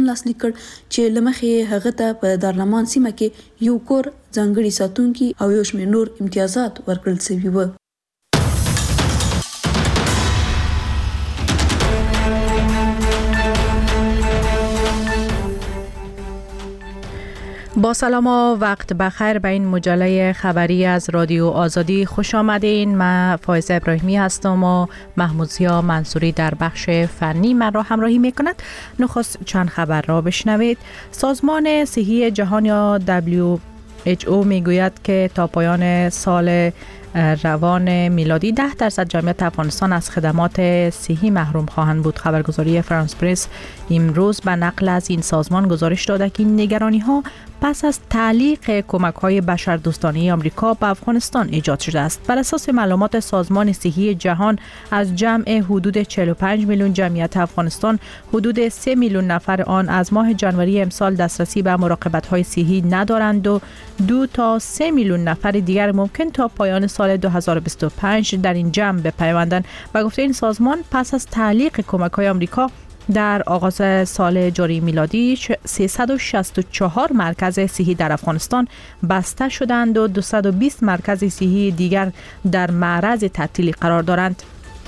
لاسلیک کړ چې لمخې هغه ته په دارلمان سیمه کې یو کور ځانګړي ساتونکي او یو شمېر نور امتیازات ورکړل شوي وو. با سلام و وقت بخیر به این مجله خبری از رادیو آزادی خوش آمدین. من فایزه ابراهیمی هستم و محمود ضیا منصوری در بخش فنی من را همراهی می کند. نخست چند خبر را بشنوید. سازمان صحی جهان یا WHO می گوید که تا پایان سال روان میلادی 10% جمعیت افغانستان از خدمات صحی محروم خواهند بود. خبرگزاری فرانس پرس امروز به نقل از این سازمان گزارش داده که این نگرانی ها پس از تعلیق کمک‌های بشردوستانه آمریکا به افغانستان ایجاد شده است. بر اساس معلومات سازمان صحی جهان از جمع حدود 45 میلیون جمعیت افغانستان، حدود 3 میلیون نفر آن از ماه ژانویه امسال دسترسی به مراقبت‌های صحی ندارند و 2 تا 3 میلیون نفر دیگر ممکن تا پایان سال 2025 در این جمع بپیوندند. و گفته این سازمان پس از تعلیق کمک‌های آمریکا در آغاز سال جاری میلادی 364 مرکز صحی در افغانستان بسته شدند و 220 مرکز صحی دیگر در معرض تعطیلی قرار دارند.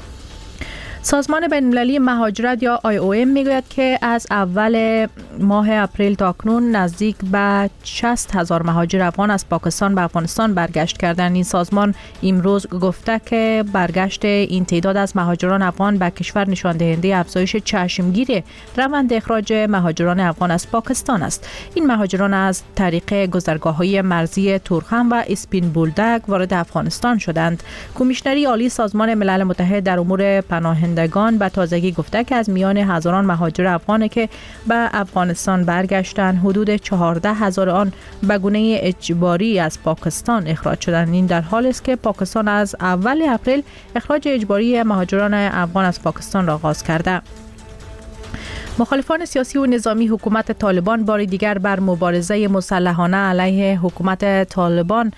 سازمان بین‌المللی مهاجرت یا IOM میگوید که از اول ماه اپریل تا اکنون نزدیک به 60,000 مهاجر افغان از پاکستان به افغانستان برگشت کردند. این سازمان امروز گفته که برگشت این تعداد از مهاجران افغان به کشور نشان دهنده افزایش چشمگیر روند اخراج مهاجران افغان از پاکستان است. این مهاجران از طریق گذرگاه‌های مرزی تورخم و اسپین بولدک وارد افغانستان شدند. کمیشنری عالی سازمان ملل متحد در امور پناهندگان به تازگی گفته که از میان هزاران مهاجر افغانی که به افغانستان برگشتند، حدود 14,000 آن به گونه اجباری از پاکستان اخراج شدند. این در حالی است که پاکستان از اول اپریل اخراج اجباری مهاجران افغان از پاکستان را آغاز کرده. مخالفان سیاسی و نظامی حکومت طالبان بار دیگر بر مبارزه مسلحانه علیه حکومت طالبان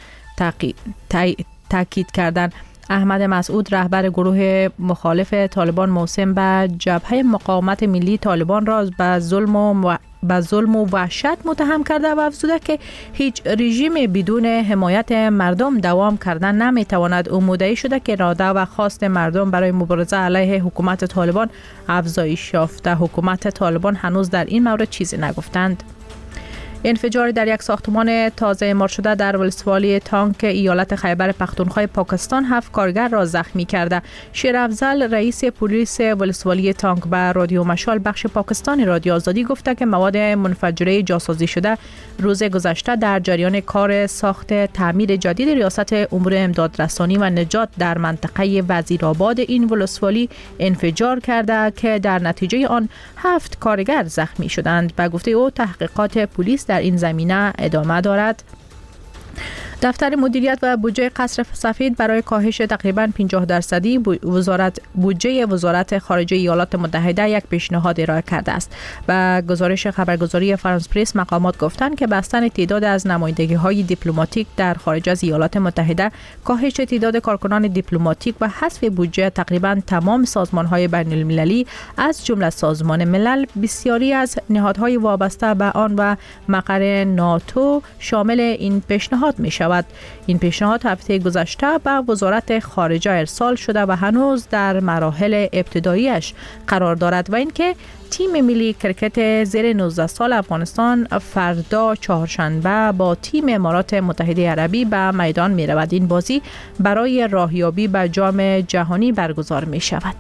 تاکید کردند. احمد مسعود رهبر گروه مخالف طالبان موسم به جبهه مقاومت ملی طالبان را به ظلم و وحشت متهم کرده و افزوده که هیچ رژیم بدون حمایت مردم دوام کردن نمیتواند. او مدعی شده که اراده و خواست مردم برای مبارزه علیه حکومت طالبان افزایش یافته. حکومت طالبان هنوز در این مورد چیزی نگفتند. انفجار در یک ساختمان تازه اعمار شده در ولسوالی تانک ایالت خیبر پختونخوا پاکستان 7 کارگر را زخمی کرده. شیر افضل رئیس پلیس ولسوالی تانک به رادیو مشال بخش پاکستان رادیو آزادی گفته که مواد منفجره جاسازی شده روز گذشته در جریان کار ساخت تعمیر جدید ریاست امور امدادرسانی و نجات در منطقه وزیرآباد این ولسوالی انفجار کرده که در نتیجه آن 7 کارگر زخمی شدند. به گفته او تحقیقات پلیس در این زمینه ادامه دارد. دفتر مدیریت و بودجه قصر سفید برای کاهش تقریباً 50% بودجه وزارت خارجه ایالات متحده یک پیشنهاد ارائه کرده است. و گزارش خبرگزاری فرانس پرس مقامات گفتند که بستن تعداد از نمایندگی‌های دیپلماتیک در خارج از ایالات متحده، کاهش تعداد کارکنان دیپلماتیک و حذف بودجه تقریباً تمام سازمان‌های بین‌المللی از جمله سازمان ملل، بسیاری از نهادهای وابسته به آن و مقر ناتو شامل این پیشنهاد می‌شود. این پیشنهاد هفته گذشته به وزارت خارجه ارسال شده و هنوز در مراحل ابتداییش قرار دارد. و اینکه تیم ملی کرکت زیر 19 سال افغانستان فردا چهارشنبه با تیم امارات متحده عربی به میدان می رود. این بازی برای راهیابی به جام جهانی برگزار می شود.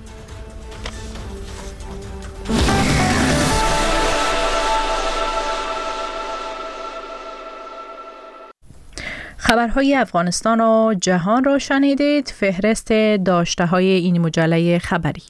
خبرهای افغانستان و جهان را شنیدید. فهرست داشته های این مجله خبری.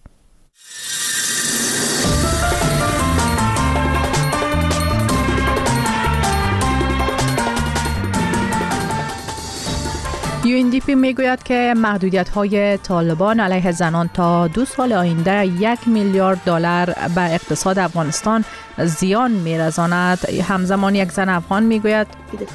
UNDP UNDP میگوید که محدودیت‌های طالبان علیه زنان تا 2 سال آینده 1 میلیارد دلار به اقتصاد افغانستان زیان می‌رساند. همزمان یک زن افغان میگوید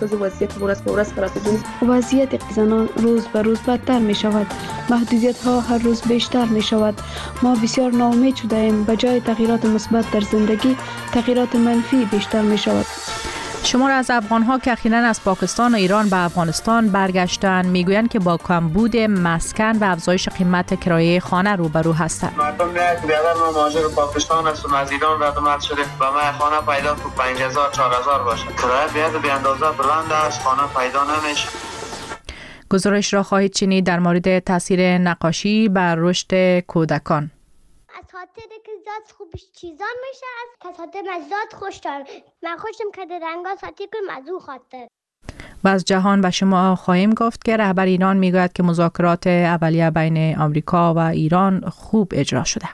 وضعیت زنان روز به روز بدتر می شود. محدودیت‌ها هر روز بیشتر می شود. ما بسیار ناامید شده ایم. به جای تغییرات مثبت در زندگی، تغییرات منفی بیشتر می شود. شمار از افغان‌ها که اخیراً از پاکستان و ایران به افغانستان برگشتند میگویند که با کمبود مسکن و افزایش قیمت کرایه خانه روبرو هستند. مردم میاد که بیادر ما مهاجر پاکستان هستم، از ایران رد شده و ما خانه پیدا که 5000 4000 باشه. کرایه بیاد به اندازه بلند است، خانه پیدا نمیشه. گزارش را خواهید شنید در مورد تاثیر نقاشی بر رشد کودکان. از خاطر که زاد خوبش چیزا میشه، از خاطر مزاد خوش دارم. من خوشم که رنگا ساتی کنم از او خاطر. و از جهان به شما خواهیم گفت که رهبر ایران میگوید که مذاکرات اولیه بین آمریکا و ایران خوب اجرا شده.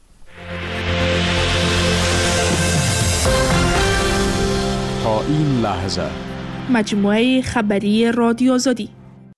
تا این لحظه مجموعه خبری رادیو آزادی.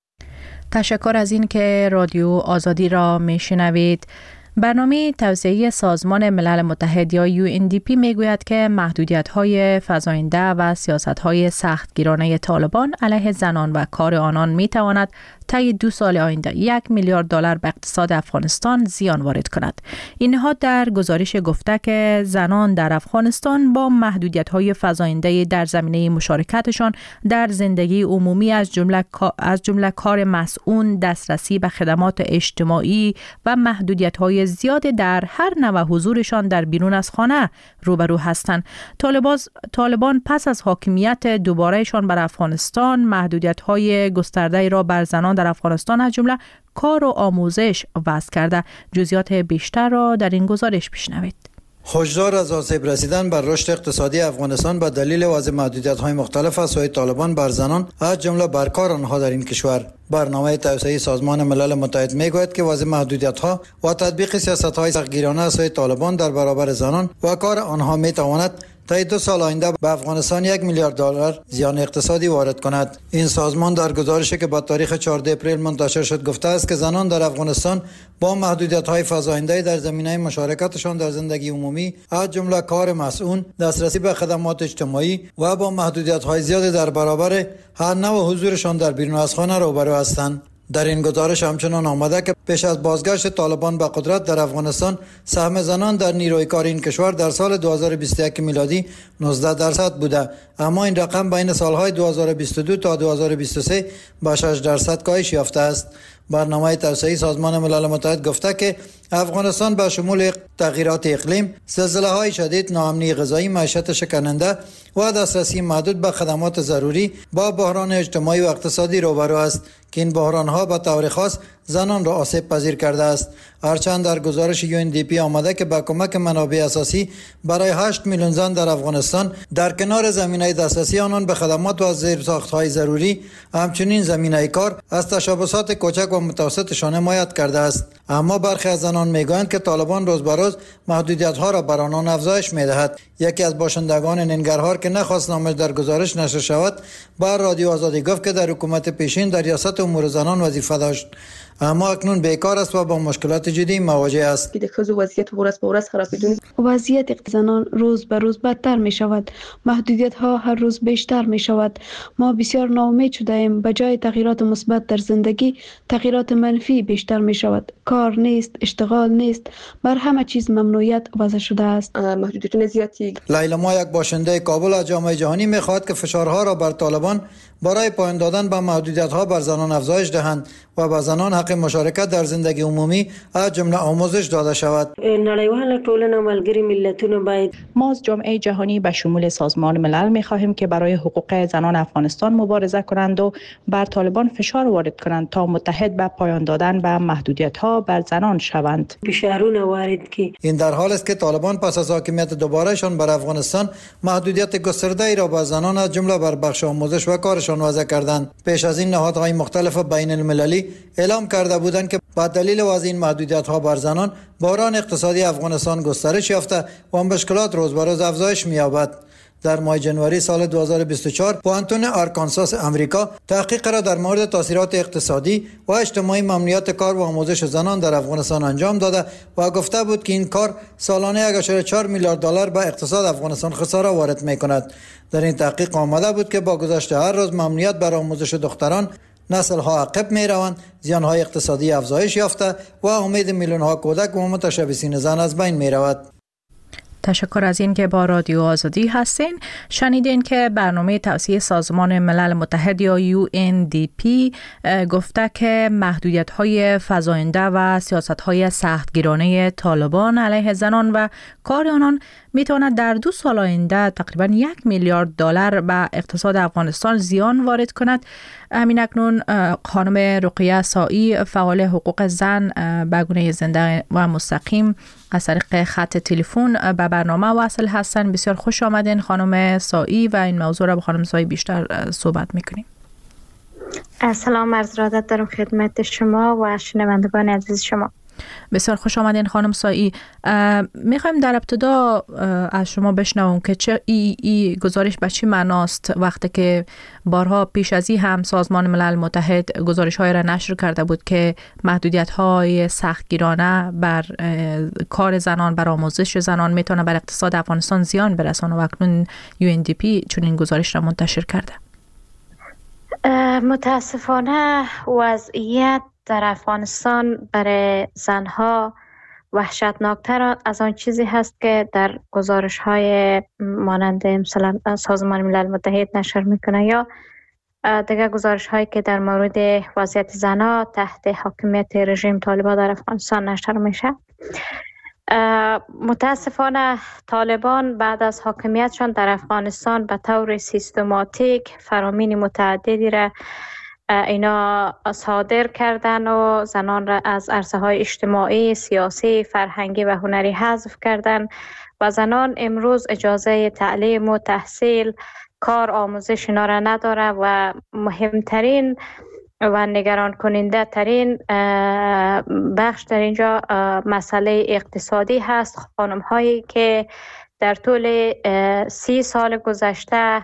تشکر از این که رادیو آزادی را میشنوید. برنامه توسعه سازمان ملل متحد یا UNDP میگوید که محدودیت‌های فزاینده و سیاست‌های سختگیرانه طالبان علیه زنان و کار آنان میتواند طی 2 سال آینده 1 میلیارد دلار به اقتصاد افغانستان زیان وارد کند. این نهاد در گزارش گفته که زنان در افغانستان با محدودیت‌های فزاینده در زمینه مشارکتشان در زندگی عمومی از جمله کار مسئول، دسترسی به خدمات اجتماعی و محدودیت‌های زیاد در هر نوع حضورشان در بیرون از خانه روبرو هستند. طالبان پس از حاکمیت دوبارهشان بر افغانستان محدودیت‌های گسترده را بر زنان در افغانستان از جمله کار و آموزش وضع کرده. جزئیات بیشتر را در این گزارش بشنوید. هشدار از آسیب رسیدن بر رشد اقتصادی افغانستان به دلیل وضع محدودیت‌های مختلف از سوی طالبان بر زنان از جمله بر کار آنها در این کشور. برنامه توسعه سازمان ملل متحد میگوید که وضع محدودیت‌ها و تطبیق سیاست‌های سختگیرانه از سوی طالبان در برابر زنان و کار آنها میتواند طی 2 سال آینده به افغانستان 1 میلیارد دلار زیان اقتصادی وارد کند. این سازمان در گزارشی که با تاریخ 14 اپریل منتشر شد گفته است که زنان در افغانستان با محدودیت‌های فزاینده در زمینه مشارکتشان در زندگی عمومی از جمله کار مسئول، دسترسی به خدمات اجتماعی و با محدودیت‌های زیاد در برابر هر نوع حضورشان در بیرون از خانه روبرو هستند. در این گزارش همچنان آمده که پیش از بازگشت طالبان به قدرت در افغانستان سهم زنان در نیروی کار این کشور در سال 2021 میلادی 19% بوده، اما این رقم بین سالهای 2022 تا 2023 به 6% کاهش یافته است. برنامه توسعه سازمان ملل متحد گفته که افغانستان به شمول تغییرات اقلیم، زلزله‌های شدید، ناامنی غذایی، معیشت شکننده و دسترسی محدود به خدمات ضروری با بحران اجتماعی و اقتصادی روبرو است که این بحران‌ها به طور خاص زنان را آسیب پذیر کرده است. هرچند در گزارش UNDP آمده که با کمک منابع اساسی برای 8 میلیون زن در افغانستان در کنار زمینه دسترسی آنان به خدمات و زیرساخت‌های ضروری، همچنین زمینه کار از تشبثات کوچک و متوسطشان حمایت کرده است. اما برخی از زنان میگویند که طالبان روز به روز محدودیت‌ها را بر آنان افزایش می‌دهد. یکی از باشندگان ننگرهار که نخواست نامش در گزارش نشر شود، بر رادیو آزادی گفت که در حکومت پیشین در ریاست امور زنان وظیفه داشت، اما اکنون بیکار است و با مشکلات جدی مواجه است. وضعیت زنان روز به روز بدتر می شود. محدودیت ها هر روز بیشتر می شود. ما بسیار ناامید شده ایم. به جای تغییرات مثبت در زندگی، تغییرات منفی بیشتر می شود. کار نیست، اشتغال نیست، بر همه چیز ممنوعیت وضع شده است. محدودیت زیادی. لیلا ما یک باشنده کابل از جامعه جهانی می خواهد که فشارها را بر طالبان برای پایان دادن به محدودیت‌ها بر زنان افزایش دهند و به زنان حق مشارکت در زندگی عمومی از جمله آموزش داده شود. نړیوال ټولنه ملګری ملتونه باید ما از جامعه جهانی به شمول سازمان ملل می‌خواهیم که برای حقوق زنان افغانستان مبارزه کنند و بر طالبان فشار وارد کنند تا متحد به پایان دادن به محدودیت‌ها بر زنان شوند. فشارونه وارد کی. این در حال است که طالبان پس از حاکمیت دوبارهشان بر افغانستان محدودیت گسترده‌ای را بر زنان از جمله بر بخش آموزش و کارشان وضع کردند. پیش از این نهادهای مختلف بین المللی اعلام کرده بودند که با دلیل وضع این محدودیت‌ها بر زنان بحران اقتصادی افغانستان گسترش یافته و مشکلات روز به روز افزایش می‌یابد. در ماه جنوری سال 2024 پوانتون آرکانساس امریکا تحقیق را در مورد تاثیرات اقتصادی و اجتماعی ممنوعیت کار و آموزش زنان در افغانستان انجام داده و گفته بود که این کار سالانه 1.4 میلیارد دلار به اقتصاد افغانستان خساره وارد می‌کند. در این تحقیق آمده بود که با گذشت هر روز ممنوعیت بر آموزش دختران نسل‌ها عقب می‌روند، زیان‌های اقتصادی افزایش یافته و امید میلیون‌ها کودک و متشبثین زن از بین می‌رود. تشکر از این که با رادیو آزادی هستین. شنیدین که برنامه توسعه سازمان ملل متحد یا UNDP گفته که محدودیت‌های فزاینده و سیاست‌های سختگیرانه طالبان علیه زنان و کار آنان میتواند در 2 سال آینده تقریبا 1 میلیارد دلار به اقتصاد افغانستان زیان وارد کند. همین اکنون خانم رقیه سایی فعال حقوق زن به گونه زنده و مستقیم از طریق خط تلفن به برنامه وصل هستند. بسیار خوش آمدین خانم سایی و این موضوع را با خانم سایی بیشتر صحبت میکنیم. سلام، عرض ارادت دارم خدمت شما و شنوندگان عزیز شما. بسیار خوش آمدین خانم سایی. میخوایم در ابتدا از شما بشنویم که چه ای گزارش به چی معناست وقتی که بارها پیش از این هم سازمان ملل متحد گزارش‌های را نشر کرده بود که محدودیت‌های سختگیرانه بر کار زنان، بر آموزش زنان میتونه بر اقتصاد افغانستان زیان برسونه و اکنون UNDP چون این گزارش را منتشر کرده. متاسفانه وضعیت در افغانستان برای زنها وحشتناکتر از آن چیزی هست که در گزارش‌های مانند مثلا سازمان ملل متحد نشر میکنه یا دیگر گزارش‌هایی که در مورد وضعیت زنها تحت حاکمیت رژیم طالبان در افغانستان نشر میشه. متاسفانه طالبان بعد از حاکمیتشان در افغانستان به طور سیستماتیک فرامین متعددی را اینا صادر کردن و زنان را از عرصه‌های اجتماعی، سیاسی، فرهنگی و هنری حذف کردن و زنان امروز اجازه تعلیم و تحصیل، کار، آموزش اینا را نداره و مهمترین و نگران کننده ترین بخش در اینجا مسئله اقتصادی هست. خانم هایی که در طول 30 سال گذشته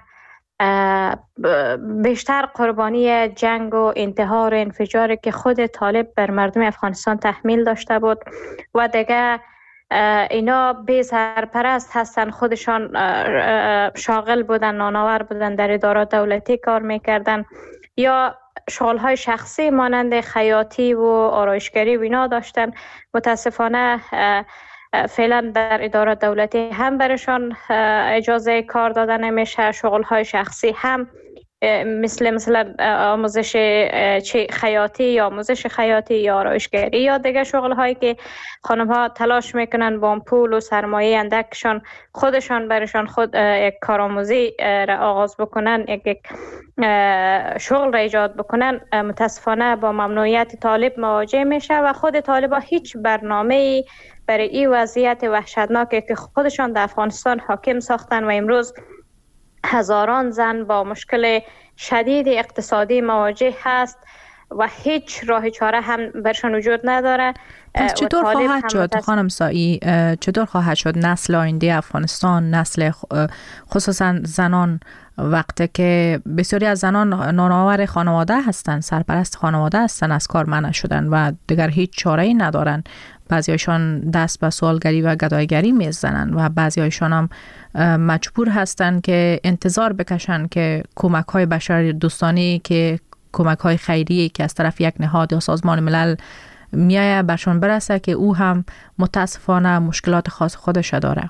بیشتر قربانی جنگ و انتحار و انفجاری که خود طالب بر مردم افغانستان تحمیل داشته بود و دیگه اینا بی سرپرست هستن، خودشان شاغل بودن، نانآور بودن، در ادارات دولتی کار میکردن یا شغل‌های شخصی مانند خیاطی و آرایشگری و اینا داشتن. متاسفانه فعلا در ادارات دولتی هم برشان اجازه کار داده نمیشه، شغل‌های شخصی هم مثل آموزش خیاطی یا آموزش خیاطی یا آرایشگری یا دیگه شغل‌هایی که خانم‌ها تلاش میکنن با پول و سرمایه اندکشان خودشان برشان خود یک کارآموزی را آغاز بکنن، یک شغل را ایجاد بکنن. متاسفانه با ممنوعیت طالب مواجه میشه و خود طالبا هیچ برنامه‌ای برای این وضعیت وحشتناکی که خودشان در افغانستان حاکم ساختن و امروز هزاران زن با مشکل شدید اقتصادی مواجه هست و هیچ راه چاره هم برشان وجود نداره. پس چطور خواهد شد خانم سایی، چطور خواهد شد نسل آینده افغانستان، نسل خصوصا زنان، وقتی که بسیاری از زنان نانآور خانواده هستند، سرپرست خانواده هستند، از کار منع شدن و دیگر هیچ چاره‌ای ندارن. بعضی‌هایشان دست به سوالگری و گدایگری میزنن و بعضی‌هایشان هم مجبور هستند که انتظار بکشن که کمک‌های بشر دوستانه، که کمک‌های خیریه که از طرف یک نهاد یا سازمان ملل میایه برشان برسه که او هم متاسفانه مشکلات خاص خودش داره.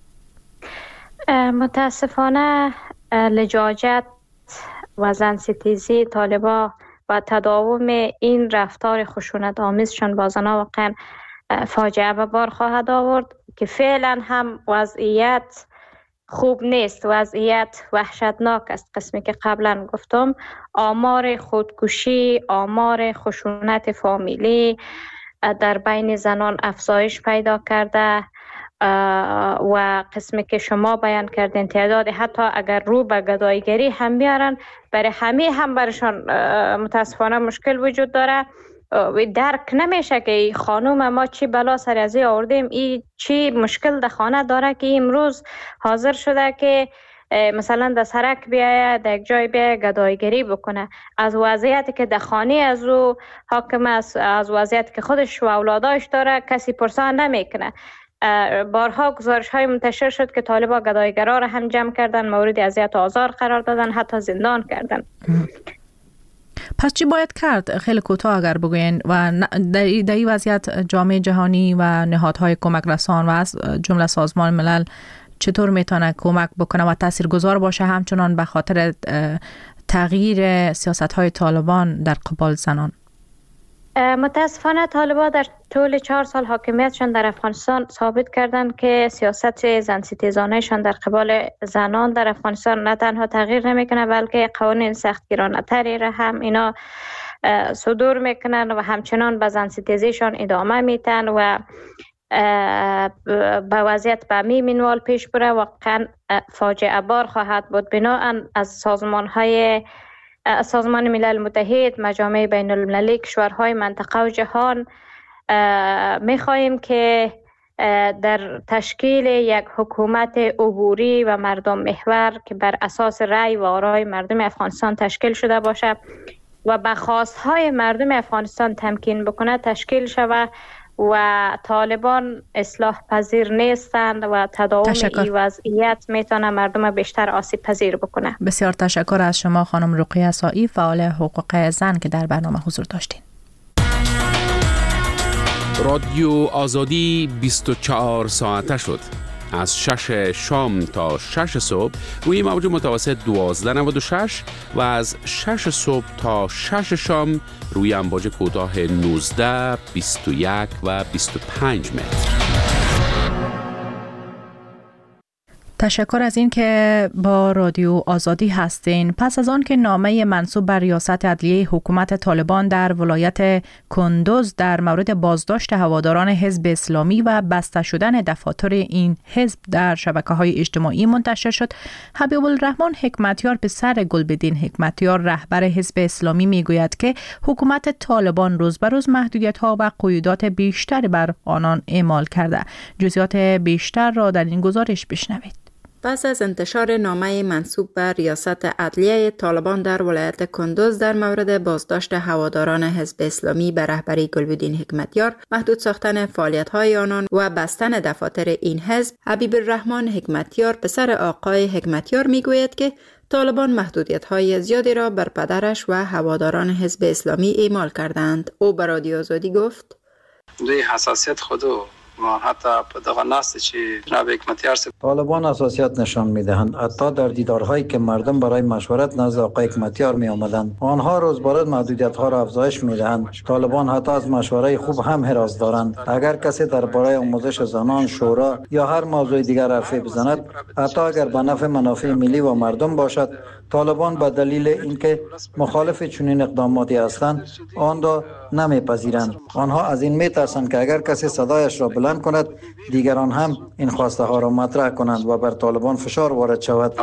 متاسفانه لجاجت و زنستیزی طالبا و تداوم این رفتار خشونت آمیزشان با زنان واقعا فاجعه به بار خواهد آورد که فعلا هم وضعیت خوب نیست، وضعیت وحشتناک است. قسمی که قبلا گفتم آمار خودکشی، آمار خشونت فامیلی در بین زنان افزایش پیدا کرده و قسمی که شما بیان کردین تعداد حتی اگر رو به گدایگری هم بیارن برای همه هم برشان متاسفانه مشکل وجود داره. درک نمیشه که خانم ما چی بلا سر ازی آوردیم، ای چی مشکل در خانه داره که امروز حاضر شده که مثلا در سرک بیاید، در یک جای بیاید گدایگری بکنه، از وضعیتی که در خانه از او حاکم است، از وضعیتی که خودش و اولاداش داره کسی پرسان نمیکنه. بارها گزارش های منتشر شد که طالبا گدایگرا را هم جمع کردن، مورد اذیت و آزار قرار دادن، حتی زندان کردن. پس چی باید کرد؟ خیلی کوتاه اگر بگوین. و در این وضعیت جامعه جهانی و نهادهای کمک رسان و از جمله سازمان ملل چطور میتونه کمک بکنه و تاثیرگذار باشه همچنان به خاطر تغییر سیاست‌های طالبان در قبال زنان؟ متاسفانه طالبان در طول 4 سال حاکمیتشان در افغانستان ثابت کردند که سیاست زن‌ستیزانه‌شان در قبال زنان در افغانستان نه تنها تغییر نمیکنه بلکه قوانین سختگیرانه‌تری را هم اینا صدور میکنن و همچنان به زن‌ستیزیشان ادامه میدن و به وضعیت به می منوال پیش بره. واقعا فاجعه بار خواهد بود. بناهن از سازمان ملل متحد، مجامع بین المللی، کشورهای منطقه و جهان می‌خواهیم که در تشکیل یک حکومت عبوری و مردم محور که بر اساس رأی و آرای مردم افغانستان تشکیل شده باشه و به خواستهای مردم افغانستان تمکین بکنه تشکیل شود و طالبان اصلاح پذیر نیستند و تداوم این وضعیت میتونه مردم بیشتر آسیب پذیر بکنه. بسیار تشکر از شما خانم رقیه عصایی، فعال حقوق زن که در برنامه حضور داشتین. رادیو آزادی 24 ساعته شد. از 6 شام تا 6 صبح روی موج متوسط 1296 و از 6 صبح تا 6 شام روی امواج کوتاه 19، 21 و 25 متر. تشکر از این که با رادیو آزادی هستین. پس از آن که نامه منسوب بر ریاست عدلیه حکومت طالبان در ولایت کندوز در مورد بازداشت هواداران حزب اسلامی و بسته شدن دفاتر این حزب در شبکه‌های اجتماعی منتشر شد، حبیب الرحمن حکمتیار پسر گلبدین حکمتیار رهبر حزب اسلامی میگوید که حکومت طالبان روز به روز محدودیت‌ها و قیودات بیشتری بر آنان اعمال کرده. جزئیات بیشتر را در این گزارش بشنوید. پس از انتشار نامه منسوب به ریاست عدلیه طالبان در ولایت کندوز در مورد بازداشت هواداران حزب اسلامی به رهبری گلبدین حکمتیار، محدود ساختن فعالیت‌های آنان و بستن دفاتر این حزب، حبیب الرحمن حکمتیار پسر آقای حکمتیار میگوید که طالبان محدودیت‌های زیادی را بر پدرش و هواداران حزب اسلامی اعمال کردند. او به رادیو آزادی گفت: دوی حساسیت خودو ما حتی دغه ناست چې جناب حکمتیار طالبان حساسیت نشان میدهند. حتی در دیدارهایی که مردم برای مشورت نزد آقای حکمتیار می آمدند، آنها روز به روز محدودیت ها را افزایش میدهند. طالبان حتی از مشوره خوب هم حراس دارند. اگر کسی درباره آموزش زنان، شورا یا هر موضوع دیگر حرفی بزند، حتی اگر به نفع منافع ملی و مردم باشد، طالبان به دلیل اینکه مخالف چنین اقداماتی هستند آن را نمیپذیرند. آنها از این میترسند که اگر کسی صدایش را بلند کند، دیگران هم این خواسته ها را مطرح کنند و بر طالبان فشار وارد شود.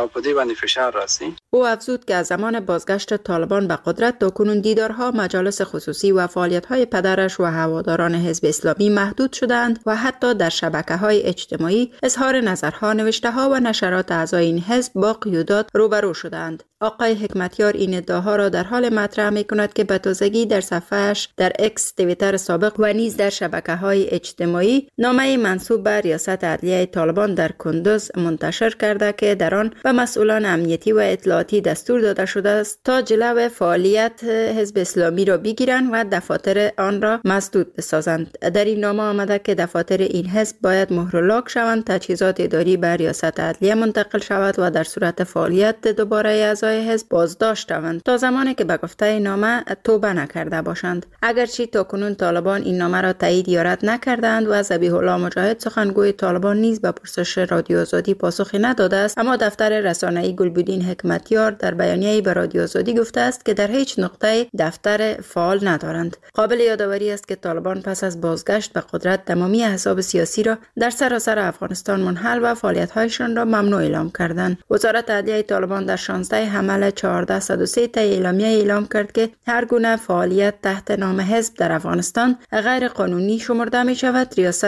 او افزود که از زمان بازگشت طالبان به قدرت تاکنون دیدارها، مجالس خصوصی و فعالیت‌های پدرش و هواداران حزب اسلامی محدود شدند و حتی در شبکه‌های اجتماعی اظهار نظرها، نوشته‌ها و نشرات اعضای این حزب با قیودات روبرو شدند. آقای حکمتیار این ادعاها را در حال مطرح می‌کند که به تازگی در صفحه‌اش در اکس، توییتر سابق و نیز در شبکه‌های اجتماعی نامه منسوب به ریاست عدلیه طالبان در کندوز منتشر کرده که در آن به مسئولان امنیتی و اطلاعاتی دستور داده شده است تا جلو فعالیت حزب اسلامی را بگیرند و دفاتر آن را مسدود بسازند. در این نامه آمده که دفاتر این حزب باید مهر و لاک شوند، تجهیزات اداری به ریاست عدلیه منتقل شود و در صورت فعالیت دوباره اعضای حزب بازداشت شوند تا زمانی که به گفته نامه توبه نکرده باشند. اگرچه تاکنون طالبان این نامه را تایید یا رد نکردند و ذبیح الله مجاهد سخنگوی طالبان نیز به پرسش رادیو آزادی پاسخی نداده است، اما دفتر رسانه‌ای گلبدین حکمتیار در بیانیه‌ای به رادیو آزادی گفته است که در هیچ نقطه دفتر فعال ندارند. قابل یادآوری است که طالبان پس از بازگشت به قدرت تمامی احزاب سیاسی را در سراسر افغانستان منحل و فعالیت‌هایشان را ممنوع اعلام کردند. وزارت عدلیه طالبان در 16 حمل 1403 طی اعلامیه اعلام کرد که هر گونه فعالیت تحت نام حزب در افغانستان غیر قانونی شمرده می شود. ریاست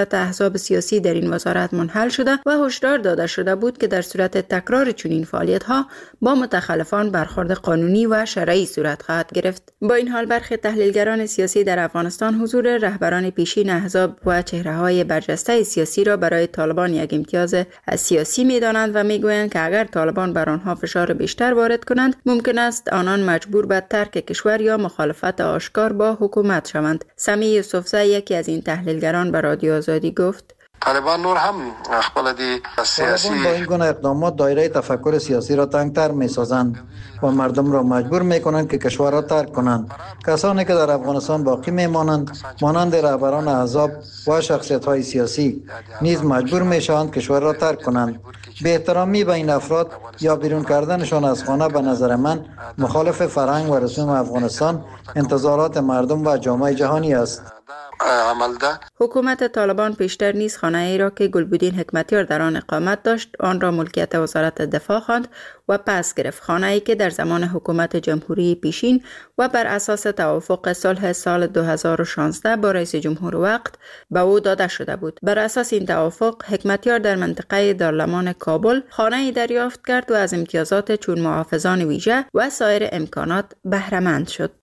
توسط احزاب سیاسی در این وزارت منحل شده و هشدار داده شده بود که در صورت تکرار چنین فعالیت‌ها با متخلفان برخورد قانونی و شرعی صورت خواهد گرفت. با این حال برخی تحلیلگران سیاسی در افغانستان حضور رهبران پیشین احزاب و چهره‌های برجسته سیاسی را برای طالبان یک امتیاز سیاسی می‌دانند و می‌گویند که اگر طالبان بر آنها فشار بیشتر وارد کنند ممکن است آنان مجبور به ترک کشور یا مخالفت آشکار با حکومت شوند. سمی یوسفزی یکی از این تحلیلگران به رادیو آزادی گفت: طالبان نور هم خپل دی سیاسی با این گونه اقدامات دایره تفکر سیاسی را تنگتر می‌سازند و مردم را مجبور می‌کنند که کشور را ترک کنند. کسانی که در افغانستان باقی می‌مانند مانند رهبران احزاب و شخصیت‌های سیاسی نیز مجبور می‌شوند کشور را ترک کنند. به احترامی به این افراد یا بیرون کردنشان از خانه به نظر من مخالف فرهنگ و رسوم افغانستان، انتظارات مردم و جامعه جهانی است. حکومت طالبان پیشتر نیز خانه ای را که گلبدین حکمتیار در آن اقامت داشت آن را ملکیت وزارت دفاع خواند و پس گرفت. خانه ای که در زمان حکومت جمهوری پیشین و بر اساس توافق صلح سال 2016 با رئیس جمهور وقت به او داده شده بود. بر اساس این توافق حکمتیار در منطقه دارالمان کابل خانه ای دریافت کرد و از امتیازات چون محافظان ویژه و سایر امکانات بهره مند شد.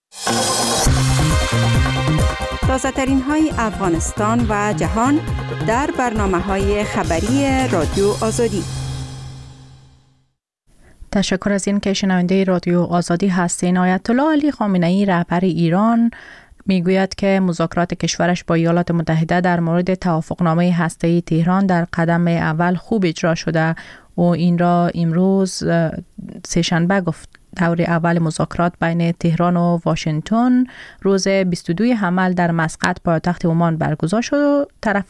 تازه ترین های افغانستان و جهان در برنامه های خبری رادیو آزادی. تشکر از این که شنونده رادیو آزادی هستین. آیت الله علی خامنه‌ای رهبر ایران میگوید که مذاکرات کشورش با ایالات متحده در مورد توافقنامه هسته‌ای تهران در قدم اول خوب اجرا شده و این را امروز سه‌شنبه گفت. دور اول مذاکرات بین تهران و واشنگتن روز 22 حمل در مسقط پایتخت عمان برگزار شد و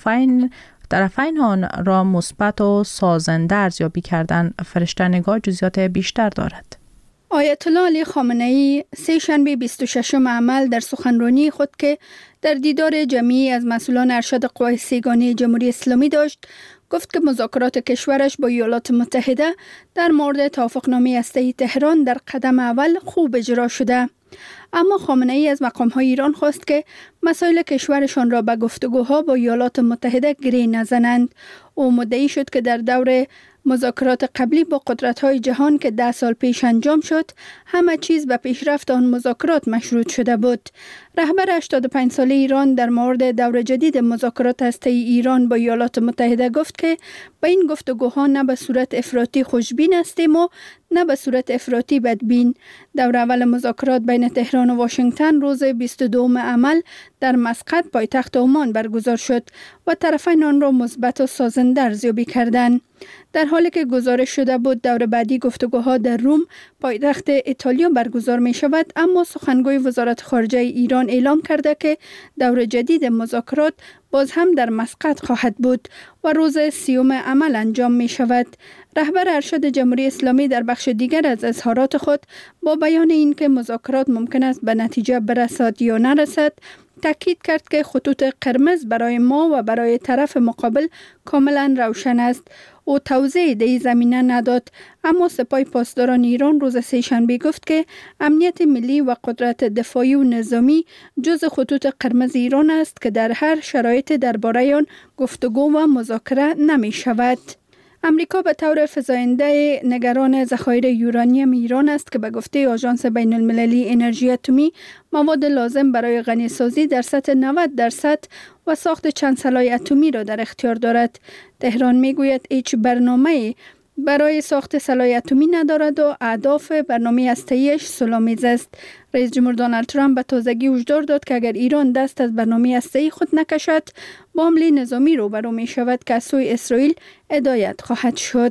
طرفین آن را مثبت و سازنده ارزیابی کردند. فرشته نگاه جزئیات بیشتر دارد. آیت الله علی خامنه‌ای سه‌شنبه 26 حمل در سخنرانی خود که در دیدار جمعی از مسئولان ارشد قوای سه‌گانه جمهوری اسلامی داشت گفت که مذاکرات کشورش با ایالات متحده در مورد توافقنامه هسته‌ای تهران در قدم اول خوب اجرا شده. اما خامنه‌ای از مقام‌های ایران خواست که مسائل کشورشان را به گفتگوها با ایالات متحده گره نزنند. او مدعی شد که در دور مذاکرات قبلی با قدرت‌های جهان که 10 سال پیش انجام شد، همه چیز به پیشرفت آن مذاکرات مشروط شده بود. رهبر 85 ساله ایران در مورد دور جدید مذاکرات هسته‌ای ایران با ایالات متحده گفت که با این گفتگوها نه به صورت افراطی خوشبین هستیم و نه به صورت افراطی بدبین. دور اول مذاکرات بین تهران و واشنگتن روز 22 حمل در مسقط پایتخت عمان برگزار شد و طرفین آن را مثبت و سازنده ارزیابی کردند. در حالی که گزارش شده بود دور بعدی گفتگوها در روم پایتخت ایتالیا برگزار می شود، اما سخنگوی وزارت خارجه ایران اعلام کرده که دور جدید مذاکرات باز هم در مسقط خواهد بود و روز 30 حمل انجام می شود. رهبر ارشد جمهوری اسلامی در بخش دیگر از اظهارات خود با بیان اینکه مذاکرات ممکن است به نتیجه برسد یا نرسد تاکید کرد که خطوط قرمز برای ما و برای طرف مقابل کاملا روشن است. او توضیح در این زمینه نداد، اما سپاه پاسداران ایران روز سه‌شنبه گفت که امنیت ملی و قدرت دفاعی و نظامی جز خطوط قرمز ایران است که در هر شرایط درباره آن گفتگو و مذاکره نمی شود. امریکا به طور فزاینده نگران ذخایر یورانیم ایران است که به گفته آژانس بین المللی انرژی اتمی مواد لازم برای غنیسازی در سطح 90% و ساخت چند سلاح اتمی را در اختیار دارد. تهران میگوید هیچ برنامه‌ای برای ساخت سلاح اتمی ندارد و اهداف برنامه هسته‌ایش صلح‌آمیز است. رئیس جمهور دونالد ترامپ به تازگی هشدار داد که اگر ایران دست از برنامه هسته‌ای خود نکشد با حمله نظامی روبرو می شود که از سوی اسرائیل هدایت خواهد شد.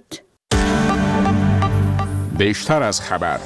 بیشتر از خبر.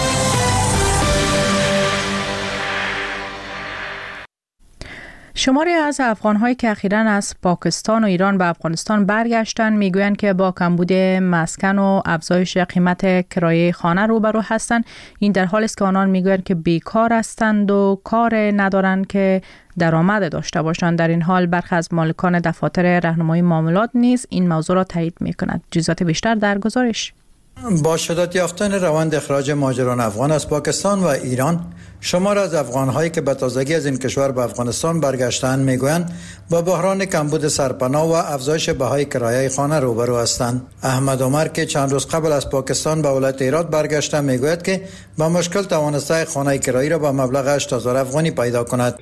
شماری از افغان‌هایی که اخیراً از پاکستان و ایران به افغانستان برگشتند میگویند که با کمبود مسکن و افزایش قیمت کرایه خانه روبرو هستند. این در حالی است که آنان میگویند که بیکار هستند و کار ندارند که درآمد داشته باشند. در این حال برخی از مالکان دفاتر راهنمایی معاملات نیز این موضوع را تایید می‌کنند. جزئیات بیشتر در گزارش. با شدت یافتن روند اخراج مهاجران افغان از پاکستان و ایران، شمار از افغان‌هایی که به تازگی از این کشور به افغانستان برگشتند میگویند با بحران کمبود سرپناه و افزایش بهای کرایه خانه روبرو هستند. احمد عمر که چند روز قبل از پاکستان به ولایت هرات برگشته میگوید که با مشکل توانسته خانه کرایی را به مبلغ 8000 افغانی پیدا کند.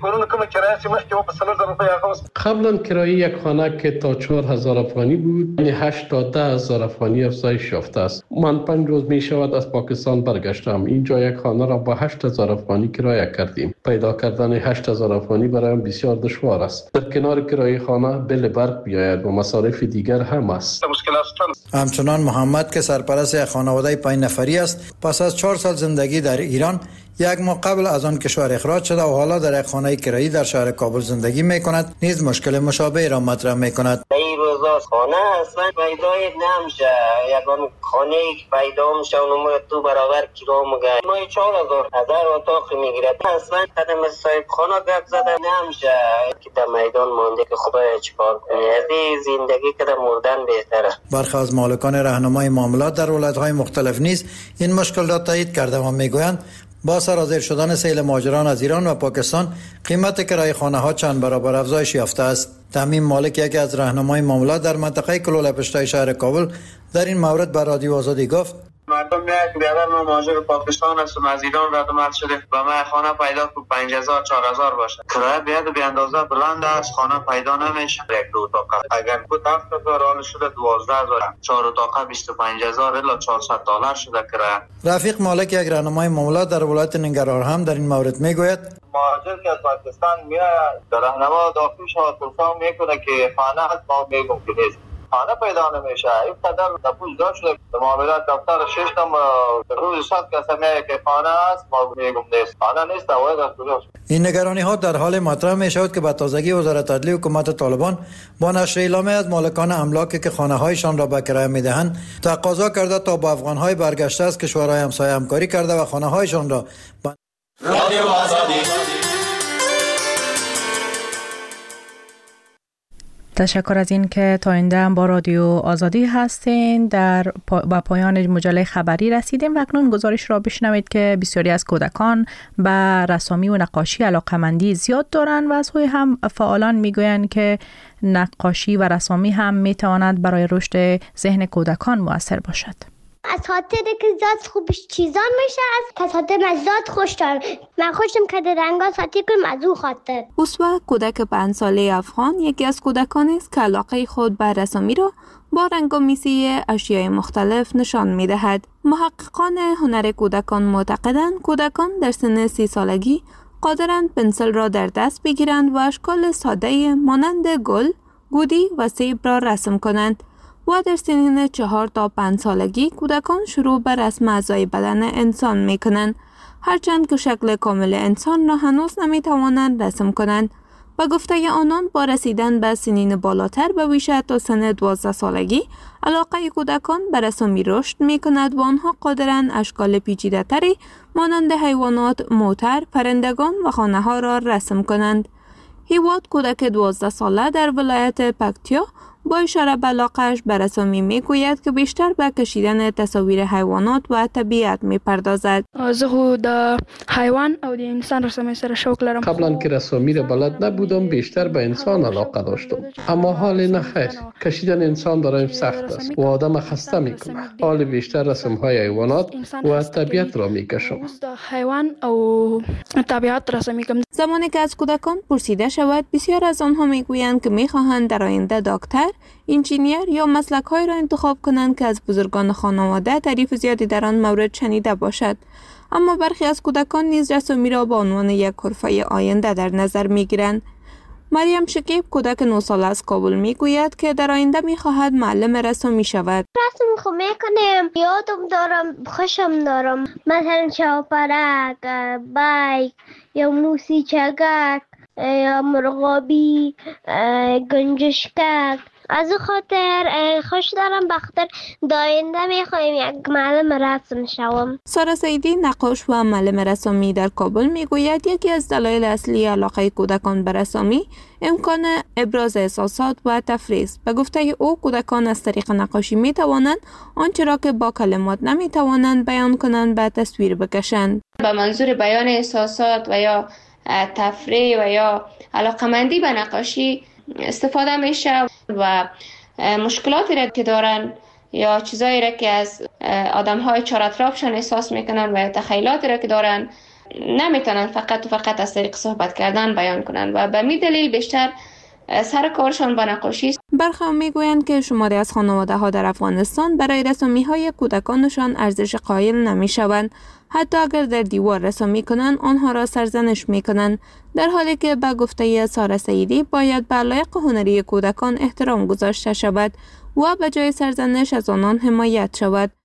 قبلا کرایه یک خانه که تا 4000 افغانی بود، یعنی 8 تا 10000 افغانی افزایش یافته است. من 5 روز می شود از پاکستان برگشتم. اینجا یک خانه را با 8000 افغانی کرایه کردیم. پیدا کردن 8000 افغانی برایم بسیار دشوار است. در کنار کرایه خانه بل برق بیاید و مصارف دیگر هم است. همچنان محمد که سرپرست یک خانواده 5 نفری است، پس از 4 سال زندگی در ایران یک ماه قبل از آن کشور اخراج شده و حالا در یک خانه کرایی در شهر کابل زندگی می کند، نیز مشکل مشابه را مطرح می کند. این روزا خانه اصلا پیدا نمیشه. یگان خانه که پیدا میشه اونم تو برابر کرا میگه. ما 4000 اتاق میگیره. اصلا قدم صاحب خانه گپ زده نمیشه. که در میدان مونده که خدا چیکار کنه. از زندگی که مردن بهتره. برخی از مالکان راهنمای معاملات در ولایت‌های مختلف نیز این مشکل را تایید کرده و میگویند با سرازیر شدن سیل مهاجران از ایران و پاکستان قیمت کرایه خانه ها چند برابر افزایش یافته است. تمیم مالک، یکی از راهنمای معاملات در منطقه کلوله پشتای شهر کابل، در این مورد به رادیو آزادی گفت: مردم میاد که بیادر من مهاجر پاکستان هستم، از ایران رد و بدل شده و من خانه پیدا که 5000 4000 باشه. کرایه بیاد به اندازه بلند است، خانه پیدا نمیشه. یک دو اتاق اگر بود 7000 آن شده 12000، 4 اتاق 25000 الی $400 شده کرایه. رفیق مالک، یک راهنمای معاملات در ولایت ننگرهار، هم در این مورد میگوید: مهاجر که از پاکستان میاد در راهنما داخل شود تلفن میکنه که خانه هست، ما میگم که نیست، خانه پیدا نمیشه. این قدر نفوذ دار شده در معاملات. دفتر ششتم روز صد کسی میگه که خانه هست، ما میگم نیست، خانه نیست. اوایل از کجاست؟ این نگرانی ها در حال مطرح می شود که به تازگی وزارت عدلیه حکومت طالبان با نشر اعلامیه از مالکان املاکی که خانه هایشان را به کرایه میدهند تقاضا کرده تا با افغان های برگشته از کشورهای همسایه همکاری کرده و خانه هایشان را رادیو آزادی. تشکر از این که تا اینجا با رادیو آزادی هستین. با پایان مجله خبری رسیدیم و اکنون گزارش را بشنوید که بسیاری از کودکان به رسامی و نقاشی علاقمندی زیاد دارند و از سوی هم فعالان میگویند که نقاشی و رسامی هم میتواند برای رشد ذهن کودکان مؤثر باشد. از خاطر که زیاد خوبش چیزان میشه، از خاطر من زیاد خوش دارم. من خوشم که در رنگا ساتی کنم از او خاطر. اسوا کودک 5 ساله افغان یکی از کودکانی است که علاقه خود به رسامی را با رنگامیزی اشیاء مختلف نشان میدهد. محققان هنر کودکان معتقدند کودکان در سن 30 سالگی قادرند پنسل را در دست بگیرند و اشکال ساده مانند گل، گودی و سیب را رسم کنند. و در سنین 4 تا 5 سالگی کودکان شروع به رسم اعضای بدن انسان می کنند، هرچند که شکل کامل انسان را هنوز نمی توانند رسم کنند. به گفته آنان با رسیدن به سنین بالاتر به بیش تا سن 12 سالگی علاقه کودکان به رسامی رشد می کند و آنها قادرند اشکال پیچیده تری مانند حیوانات، موتر، پرندگان و خانه ها را رسم کنند. هیواد کودک 12 ساله در ولایت پکتیا با اشاره به علاقه‌اش به رسامی میگوید که بیشتر به کشیدن تصاویر حیوانات و طبیعت میپردازد. زه د حیوان او د انسان رسامی سره شوق لرم. قبلا که رسامی را بلد نبودم، بیشتر به انسان علاقه داشتم، اما حال نخیر. کشیدن انسان برایم سخت است و آدم خسته میکنه. حال بیشتر رسم های حیوانات و طبیعت را میکشم. حیوان او طبیعت رسامی کنم. زمانی که از کودکان پرسیده شود، بسیار از آنها میگویند که میخواهند در آینده دکتر، انجینیر یا مسلک‌های را انتخاب کنند که از بزرگان خانواده تعریف زیادی در آن مورد شنیده باشد. اما برخی از کودکان نیز رسامی را به عنوان یک حرفه آینده در نظر میگیرند. مریم شکیب کودک 9 ساله از کابل میگوید که در آینده میخواهد معلم رسامی شود. رسم خو میکنم، یادم دارم، خوشم دارم، مثلا چاپرک، بایک یا موسیچگک یا مرغابی، گنجشکک، از خاطر خوش دارم بخاطر داینده میخوایم یک معلم رسم شوم. سارا سعیدی نقاش و معلم رسامی در کابل میگوید یکی از دلایل اصلی علاقه کودکان به رسامی امکان ابراز احساسات و تفریح است. به گفته او کودکان از طریق نقاشی می توانند آنچه را که با کلمات نمی توانند بیان کنند به تصویر بکشند. به منظور بیان احساسات و یا تفریح و یا علاقمندی به نقاشی استفاده میشه و مشکلاتی را که دارن یا چیزایی را که از آدم‌های چهار اطرافشان احساس میکنن و تخیلاتی را که دارن نمیتونن فقط از طریق صحبت کردن بیان کنن و به می دلیل بیشتر سر کارشان با نقاشی است. برخی میگویند که شماری از خانواده‌ها در افغانستان برای رسامی‌های کودکانشان ارزش قائل نمی‌شوند. حتی اگر در دیوار رسامی کنند آنها را سرزنش می‌کنند، در حالی که به گفته سارا سعیدی باید به علایق هنری کودکان احترام گذاشته شود و به جای سرزنش از آنان حمایت شود.